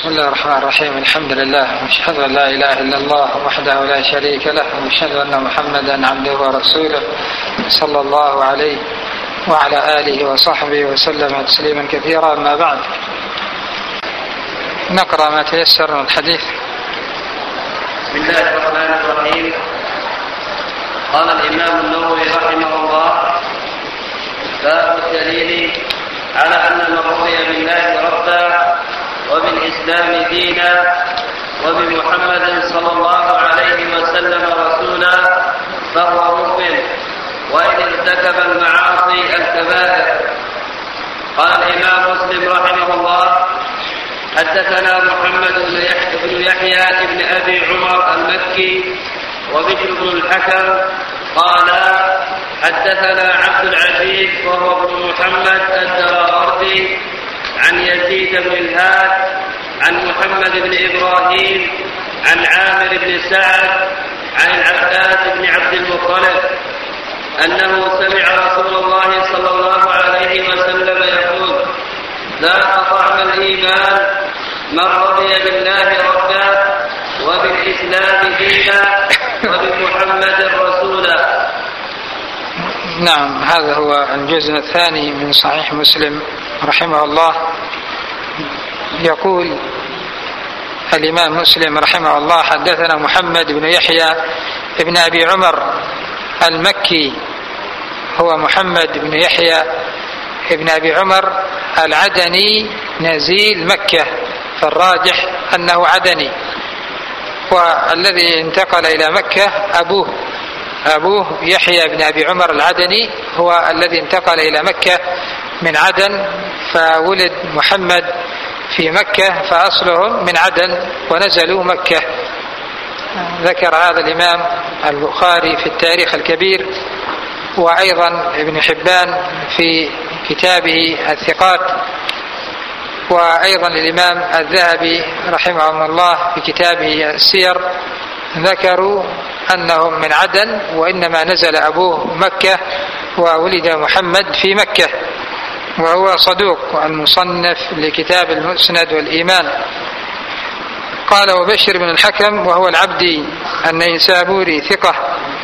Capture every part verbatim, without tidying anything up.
بسم الله الرحمن الرحيم. الحمد لله واشهد ان لا اله الا الله وحده لا شريك له واشهد ان محمدا عبده ورسوله صلى الله عليه وعلى اله وصحبه وسلم تسليما كثيرا. ما بعد، نقرأ ما تيسر من الحديث. بسم الله الرحمن الرحيم. قال الإمام النووي رحمه الله: باب الدليل على أن من رضي بالله ربا وبالإسلام دينا وبمحمد صلى الله عليه وسلم رسولا فهو مؤمن وإن ارتكب المعاصي الكبائر. قال الإمام مسلم رحمه الله: حدثنا محمد بن يحيى بن أبي عمر المكي وبشر بن الحكم قال حدثنا عبد العزيز وهو ابن محمد الدراوردي عن يزيد بن الهاد عن محمد بن إبراهيم عن عامر بن سعد عن العباس بن عبد المطلب أنه سمع رسول الله صلى الله عليه وسلم يقول: ذاق طعم الإيمان من رضي بالله ربا وبالإسلام دينا وبمحمد رسولا. نعم، هذا هو الجزء الثاني من صحيح مسلم رحمه الله. يقول الإمام مسلم رحمه الله: حدثنا محمد بن يحيى بن أبي عمر المكي، هو محمد بن يحيى بن أبي عمر العدني نزيل مكة، فالراجح أنه عدني، والذي انتقل إلى مكة أبوه أبوه يحيى بن أبي عمر العدني هو الذي انتقل إلى مكة من عدن، فولد محمد في مكة، فأصلهم من عدن ونزلوا مكة. ذكر هذا الإمام البخاري في التاريخ الكبير، وأيضا ابن حبان في كتابه الثقات، وأيضا الإمام الذهبي رحمه الله في كتابه السير، ذكروا أنهم من عدن، وإنما نزل أبوه مكة وولد محمد في مكة، وهو صدوق المصنف لكتاب المسند والإيمان. قال: وبشر بن الحكم وهو العبدي النيسابوري ثقة.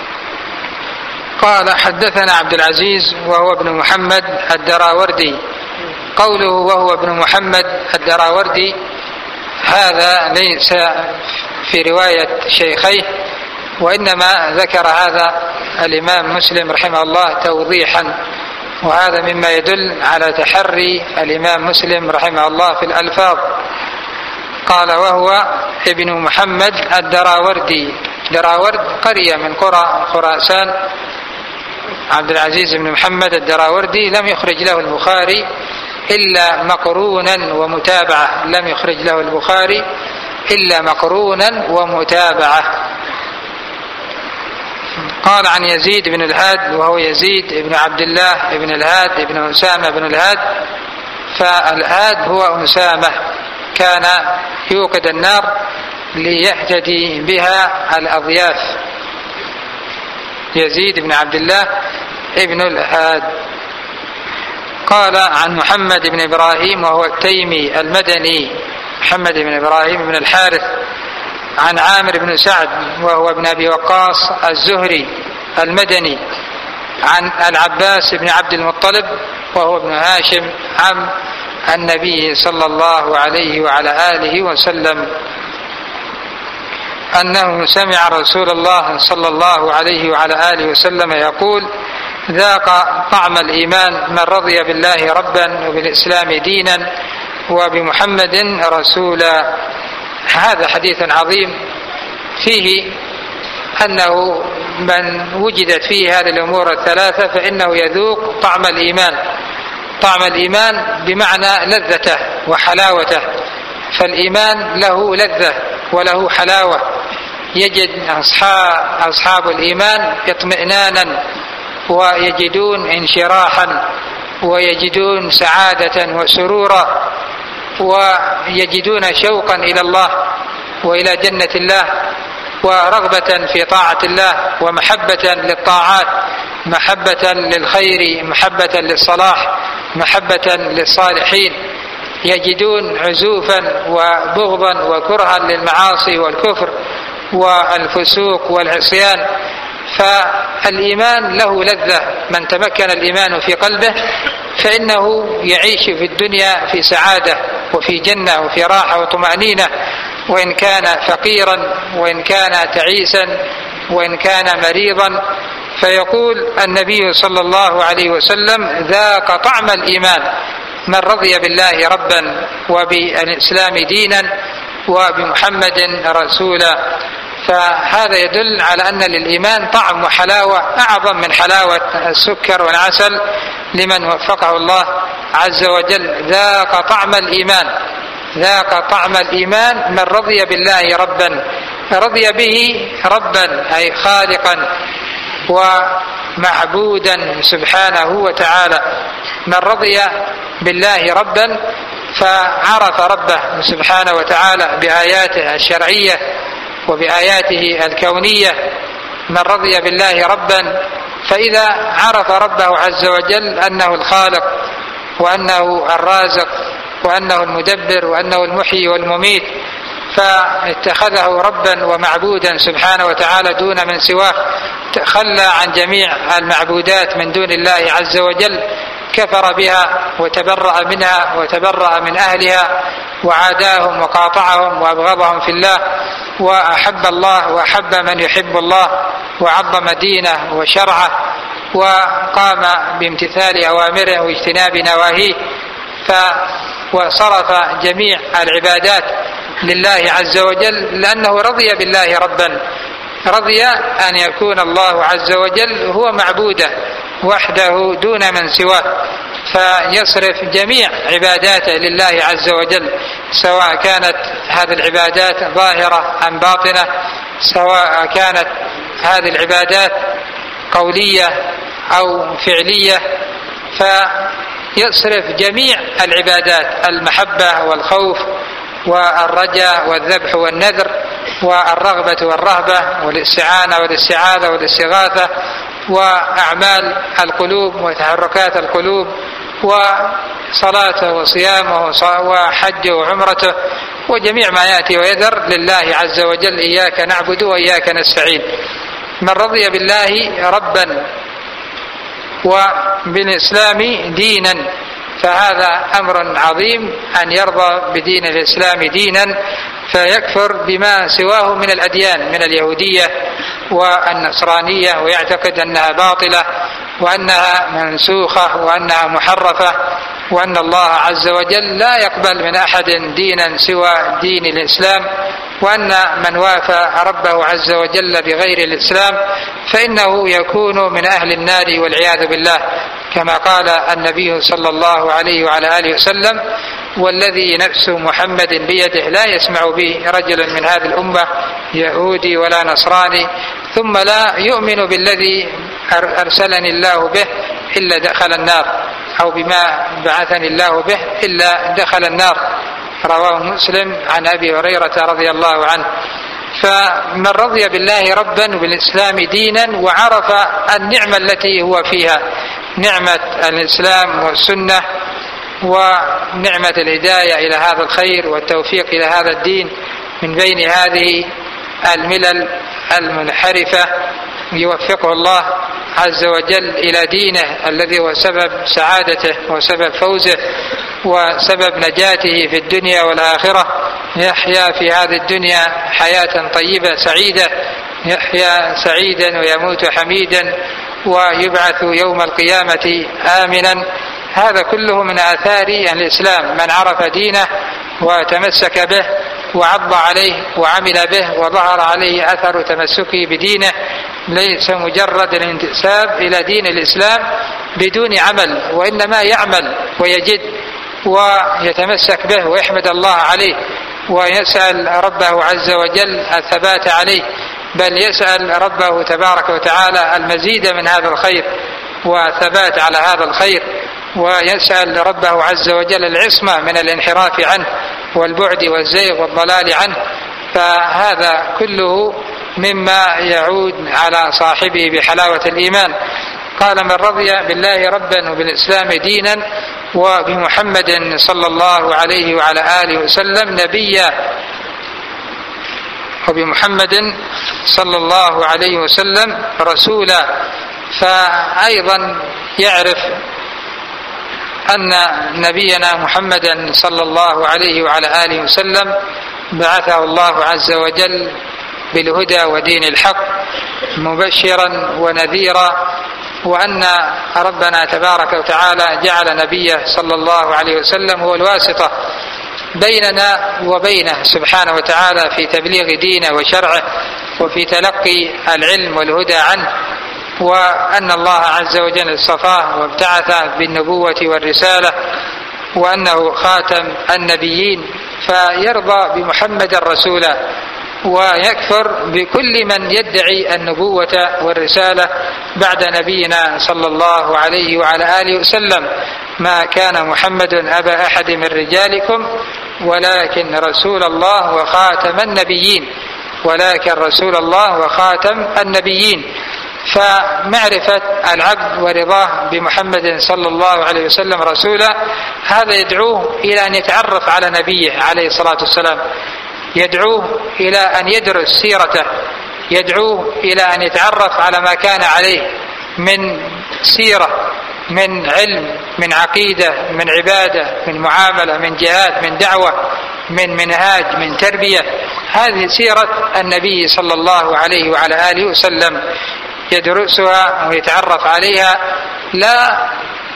قال: حدثنا عبد العزيز وهو ابن محمد الدراوردي. قوله وهو ابن محمد الدراوردي هذا ليس في رواية شيخيه، وإنما ذكر هذا الإمام مسلم رحمه الله توضيحا، وهذا مما يدل على تحري الإمام مسلم رحمه الله في الألفاظ. قال: وهو ابن محمد الدراوردي. دراورد قرية من قرى خراسان. عبد العزيز بن محمد الدراوردي لم يخرج له البخاري إلا مقرونا ومتابعة، لم يخرج له البخاري إلا مقرونا ومتابعة. قال: عن يزيد بن الهاد وهو يزيد بن عبد الله بن الهاد بن أسامة بن الهاد، فالهاد هو أسامة، كان يوقد النار ليهتدي بها الأضياف. يزيد بن عبد الله ابن الهاد. قال: عن محمد بن إبراهيم وهو التيمي المدني، محمد بن إبراهيم بن الحارث، عن عامر بن سعد وهو ابن أبي وقاص الزهري المدني، عن العباس بن عبد المطلب وهو ابن هاشم عم النبي صلى الله عليه وعلى آله وسلم، أنه سمع رسول الله صلى الله عليه وعلى آله وسلم يقول: ذاق طعم الإيمان من رضي بالله ربا وبالإسلام دينا وبمحمد رسولا. هذا حديث عظيم فيه أنه من وجدت فيه هذه الأمور الثلاثة فإنه يذوق طعم الإيمان. طعم الإيمان بمعنى لذته وحلاوته، فالإيمان له لذة وله حلاوة. يجد أصحاب, أصحاب الإيمان اطمئنانا، ويجدون انشراحا، ويجدون سعادة وسرورا، ويجدون شوقا إلى الله وإلى جنة الله، ورغبة في طاعة الله، ومحبة للطاعات، محبة للخير، محبة للصلاح، محبة للصالحين. يجدون عزوفا وبغضا وكرها للمعاصي والكفر والفسوق والعصيان. فالإيمان له لذة، من تمكن الإيمان في قلبه فإنه يعيش في الدنيا في سعادة وفي جنة وفي راحة وطمأنينة، وإن كان فقيرا وإن كان تعيسا وإن كان مريضا. فيقول النبي صلى الله عليه وسلم: ذاق طعم الإيمان من رضي بالله ربا وبالإسلام دينا وبمحمد رسولا. فهذا يدل على أن للإيمان طعم وحلاوة أعظم من حلاوة السكر والعسل لمن وفقه الله عز وجل. ذاق طعم الإيمان، ذاق طعم الإيمان من رضي بالله ربا، رضي به ربا أي خالقا ومعبودا سبحانه وتعالى. من رضي بالله ربا فعرف ربه سبحانه وتعالى بآياته الشرعية وبآياته الكونية. من رضي بالله ربا فإذا عرف ربه عز وجل أنه الخالق وأنه الرازق وأنه المدبر وأنه المحيي والمميت، فاتخذه ربا ومعبودا سبحانه وتعالى دون من سواه، تخلى عن جميع المعبودات من دون الله عز وجل، كفر بها وتبرأ منها وتبرأ من أهلها وعاداهم وقاطعهم وأبغضهم في الله، وأحب الله وأحب من يحب الله وعظم دينه وشرعه وقام بامتثال أوامره واجتناب نواهيه، وصرف جميع العبادات لله عز وجل لأنه رضي بالله ربا. رضي أن يكون الله عز وجل هو معبوده وحده دون من سواه، فيصرف جميع عباداته لله عز وجل، سواء كانت هذه العبادات ظاهرة أم باطنة، سواء كانت هذه العبادات قولية أو فعلية. فيصرف جميع العبادات، المحبة والخوف والرجاء والذبح والنذر والرغبة والرهبة والاستعانة والاستعاذة والاستغاثة وأعمال القلوب وتحركات القلوب وصلاته وصيامه وحجه وعمرته وجميع ما يأتي ويذر لله عز وجل. إياك نعبد وإياك نستعين. من رضي بالله ربا وبالإسلام دينا فهذا أمر عظيم، أن يرضى بدين الإسلام دينا فيكفر بما سواه من الأديان من اليهودية والنصرانية ويعتقد أنها باطلة وأنها منسوخة وأنها محرفة، وأن الله عز وجل لا يقبل من أحد دينا سوى دين الإسلام، وأن من وافى ربه عز وجل بغير الإسلام فإنه يكون من أهل النار والعياذ بالله، كما قال النبي صلى الله عليه وعلى آله وسلم: والذي نفس محمد بيده لا يسمع به رجل من هذه الأمة يهودي ولا نصراني ثم لا يؤمن بالذي أرسلني الله به إلا دخل النار، أو بما بعثني الله به إلا دخل النار. رواه مسلم عن أبي هريرة رضي الله عنه. فمن رضي بالله ربا وبالإسلام دينا وعرف النعمة التي هو فيها، نعمة الإسلام والسنة ونعمة الهداية إلى هذا الخير والتوفيق إلى هذا الدين من بين هذه الملل المنحرفة، يوفقه الله عز وجل إلى دينه الذي هو سبب سعادته وسبب فوزه وسبب نجاته في الدنيا والآخرة. يحيا في هذه الدنيا حياة طيبة سعيدة، يحيا سعيدا ويموت حميدا ويبعث يوم القيامة آمنا. هذا كله من آثار الإسلام. من عرف دينه وتمسك به وعض عليه وعمل به وظهر عليه أثر تمسكه بدينه، ليس مجرد الانتساب إلى دين الإسلام بدون عمل، وإنما يعمل ويجد ويتمسك به ويحمد الله عليه ويسأل ربه عز وجل الثبات عليه، بل يسأل ربه تبارك وتعالى المزيد من هذا الخير وثبات على هذا الخير، ويسأل ربه عز وجل العصمة من الانحراف عنه والبعد والزيغ والضلال عنه. فهذا كله مما يعود على صاحبه بحلاوة الإيمان. قال: من رضي بالله ربا وبالإسلام دينا وبمحمد صلى الله عليه وعلى آله وسلم نبيا وبمحمد صلى الله عليه وسلم رسولا. فأيضا يعرف أن نبينا محمدا صلى الله عليه وعلى آله وسلم بعثه الله عز وجل بالهدى ودين الحق مبشرا ونذيرا، وأن ربنا تبارك وتعالى جعل نبيه صلى الله عليه وسلم هو الواسطة بيننا وبينه سبحانه وتعالى في تبليغ دينه وشرعه وفي تلقي العلم والهدى عنه، وأن الله عز وجل اصطفاه وابتعث بالنبوة والرسالة، وأنه خاتم النبيين، فيرضى بمحمد رسولا ويكفر بكل من يدعي النبوة والرسالة بعد نبينا صلى الله عليه وعلى آله وسلم. ما كان محمد أبا أحد من رجالكم ولكن رسول الله وخاتم النبيين ولكن رسول الله وخاتم النبيين. فمعرفة العبد ورضاه بمحمد صلى الله عليه وسلم رسولا هذا يدعوه إلى أن يتعرف على نبيه عليه الصلاة والسلام، يدعوه إلى أن يدرس سيرته، يدعوه إلى أن يتعرف على ما كان عليه من سيرة، من علم، من عقيدة، من عبادة، من معاملة، من جهاد، من دعوة، من منهاج، من تربية. هذه سيرة النبي صلى الله عليه وعلى آله وسلم يدرسها ويتعرف عليها، لا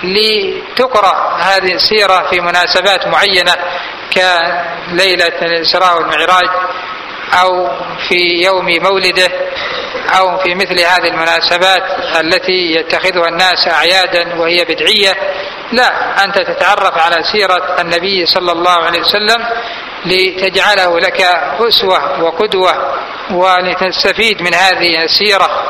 لتقرأ هذه السيرة في مناسبات معينة كليلة الإسراء والمعراج أو في يوم مولده أو في مثل هذه المناسبات التي يتخذها الناس أعيادا وهي بدعية. لا، أنت تتعرف على سيرة النبي صلى الله عليه وسلم لتجعله لك أسوة وقدوة ولتستفيد من هذه السيرة،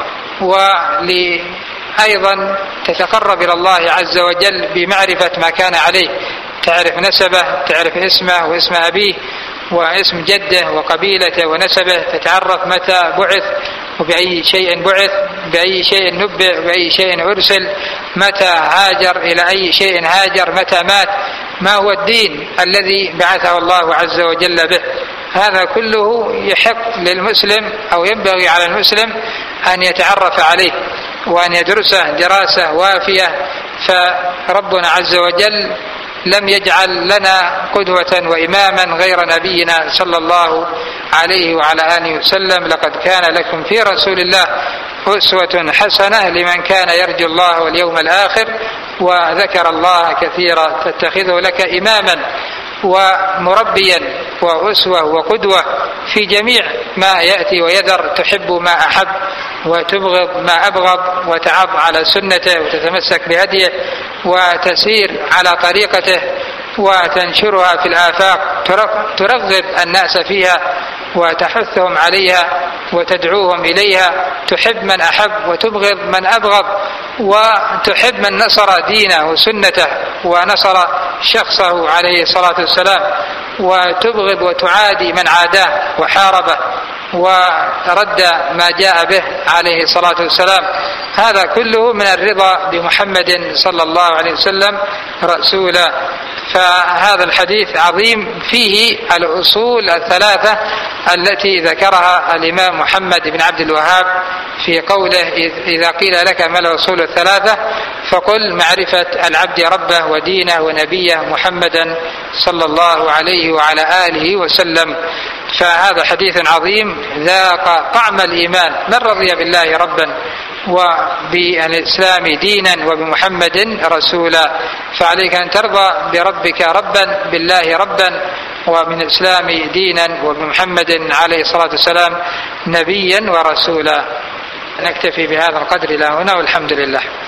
ولأيضا تتقرب إلى الله عز وجل بمعرفة ما كان عليه، تعرف نسبه، تعرف اسمه واسم أبيه واسم جده وقبيلته ونسبه، تتعرف متى بعث وبأي شيء بعث، بأي شيء نبئ، بأي شيء أرسل، متى هاجر، إلى أي شيء هاجر، متى مات، ما هو الدين الذي بعثه الله عز وجل به. هذا كله يحق للمسلم أو ينبغي على المسلم أن يتعرف عليه وأن يدرسه دراسة وافية. فربنا عز وجل لم يجعل لنا قدوة وإماما غير نبينا صلى الله عليه وعلى آله وسلم: لقد كان لكم في رسول الله أسوة حسنة لمن كان يرجو الله واليوم الآخر وذكر الله كثيرا. تتخذه لك إماما ومربيا وأسوة وقدوة في جميع ما يأتي ويذر، تحب ما أحب وتبغض ما أبغض، وتعض على سنته وتتمسك بهديه وتسير على طريقته وتنشرها في الآفاق، ترغب الناس فيها وتحثهم عليها وتدعوهم إليها، تحب من أحب وتبغض من أبغض، وتحب من نصر دينه وسنته ونصر شخصه عليه الصلاة والسلام، وتبغض وتعادي من عاداه وحاربه ورد ما جاء به عليه الصلاة والسلام. هذا كله من الرضا بمحمد صلى الله عليه وسلم رسولا. فهذا الحديث عظيم فيه الأصول الثلاثة التي ذكرها الإمام محمد بن عبد الوهاب في قوله: إذا قيل لك ما الأصول الثلاثة فقل معرفة العبد ربه ودينه ونبيه محمدا صلى الله عليه وعلى آله وسلم. فهذا حديث عظيم ذاق طعم الإيمان: من رضي بالله ربا وبالإسلام دينا وبمحمد رسولا. فعليك أن ترضى بربك ربا، بالله ربا، ومن الإسلام دينا، وبمحمد عليه الصلاة والسلام نبيا ورسولا. نكتفي بهذا القدر إلى هنا والحمد لله.